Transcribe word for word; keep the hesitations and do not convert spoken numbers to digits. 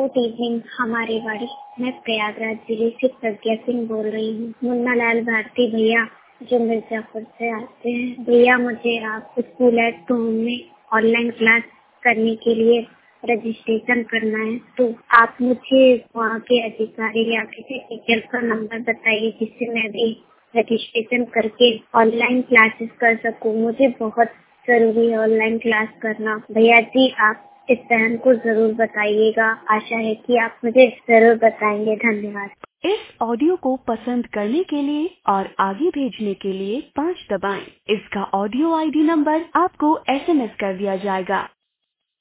Good evening हमारे बाड़ी। मैं प्रयागराज जिले से प्रज्ञा सिंह बोल रही हूँ। मुन्ना लाल भारती भैया जो मिर्जापुर से आते हैं, भैया मुझे आप स्कूल एट होम में ऑनलाइन क्लास करने के लिए रजिस्ट्रेशन करना है, तो आप मुझे वहाँ के अधिकारी या किसी टीचर का नंबर बताइए जिससे मैं भी रजिस्ट्रेशन करके ऑनलाइन क्लासेस कर सकूँ। मुझे बहुत जरूरी है ऑनलाइन क्लास करना। भैया जी आप इस बहन को जरूर बताइएगा। आशा है कि आप मुझे जरूर बताएंगे। धन्यवाद। इस ऑडियो को पसंद करने के लिए और आगे भेजने के लिए पाँच दबाएं। इसका ऑडियो आईडी नंबर आपको एसएमएस कर दिया जाएगा।